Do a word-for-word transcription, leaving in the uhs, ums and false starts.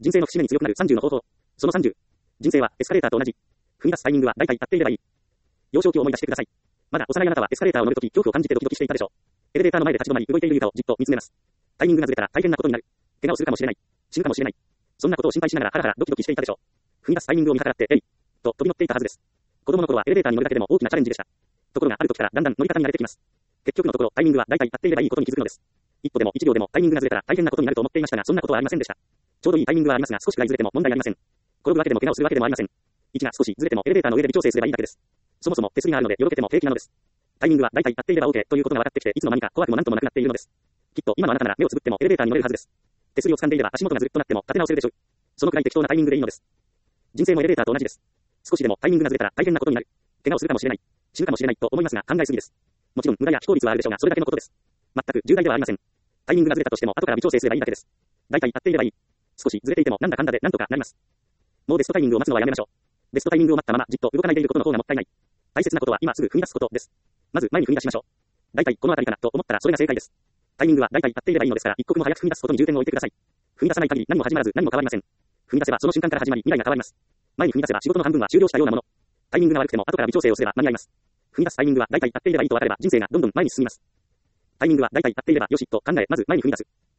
人生の節目に強くなるさんじゅうの方法。そのさんじゅう。人生はエスカレーターと同じ。踏み出すタイミングは大体合っていればいい。幼少期を思い出してください。まだ幼いあなたはエスカレーターを乗るとき恐怖を感じてドキドキしていたでしょう。エレベーターの前で立ち止まり動いている床をじっと見つめます。タイミングがずれたら大変なことになる。怪我をするかもしれない。死ぬかもしれない。そんなことを心配しながらハラハラドキドキしていたでしょう。踏み出すタイミングを見計らって、えいと飛び乗っていたはずです。子供の頃はエレベーターに乗るだけでも大きなチャレンジでした。ところがある時からだんだん乗り方に慣れてきます。結局のところタイミングは大体合っていればいいことに気づくのです。一歩でも一秒でもタイミングがずれたら大変なことになると思っていましたが、そんなことはありませんでした。ちょうどいいタイミングはありますが、少しくらいずれても問題ありません。転ぶわけでも怪我をするわけでもありません。位置が少しずれてもエレベーターの上で微調整すればいいだけです。そもそも手すりがあるのでよろけても平気なのです。タイミングは大体合っていれば OK ということが分かってきて、いつの間にか怖くもなんともなくなっているのです。きっと今のあなたなら目をつぶってもエレベーターに乗れるはずです。手すりを掴んでいれば足元がずるっとなっても立て直せるでしょう。そのくらい適当なタイミングでいいのです。人生もエレベーターと同じです。少しでもタイミングがずれたら大変なことになる。怪我をするかもしれない。死ぬかもしれないと思いますが考えすぎです。もちろん無駄や非効率はあるでしょうが、それだけのことです。全く重大ではありません。タイミングがずれたとしても後から微調整すればいいだけです。大体合っていればいい。少しずれていてもなんだかんだでなんとかなります。もうベストタイミングを待つのはやめましょう。ベストタイミングを待ったままじっと動かないでいることの方がもったいない。大切なことは今すぐ踏み出すことです。まず前に踏み出しましょう。大体この辺りかなと思ったらそれが正解です。タイミングは大体合っていればいいのですから、一刻も早く踏み出すことに重点を置いてください。踏み出さない限り何も始まらず何も変わりません。踏み出せばその瞬間から始まり未来が変わります。前に踏み出せば仕事の半分は終了したようなもの。タイミングが悪くても後から微調整をすれば間に合います。踏み出すタイミングは大体合っていればいいと分かれば人生がどんどん前に進みます。タイミングは大体合っていればよしと考え、まず前に踏み出す。